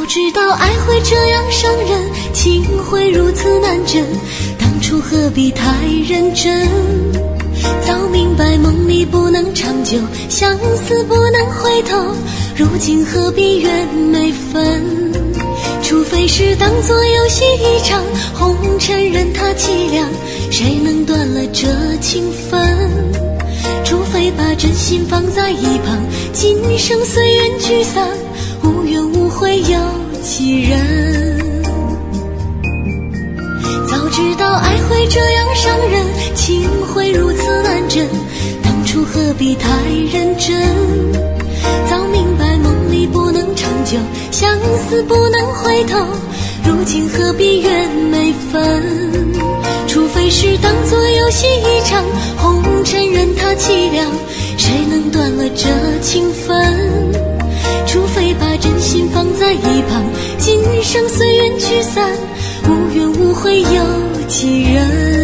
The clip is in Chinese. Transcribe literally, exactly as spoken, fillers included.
知道爱会这样伤人，情会如此难枕，当初何必太认真。早明白梦里不能长久，相思不能回头，如今何必怨没分。除非是当作游戏一场，红尘任它凄凉，谁能断了这情分？除非把真心放在一旁，今生随缘聚散，无怨无悔有几人？早知道爱会这样伤人，情会如此难枕，当初何必太认真？早明白梦里不能长久，相思不能回头，如今何必怨没分？除非是当作游戏一场，红尘任它凄凉，谁能断了这情分？除非把真心放在一旁，今生随缘聚散，无怨无悔有几人？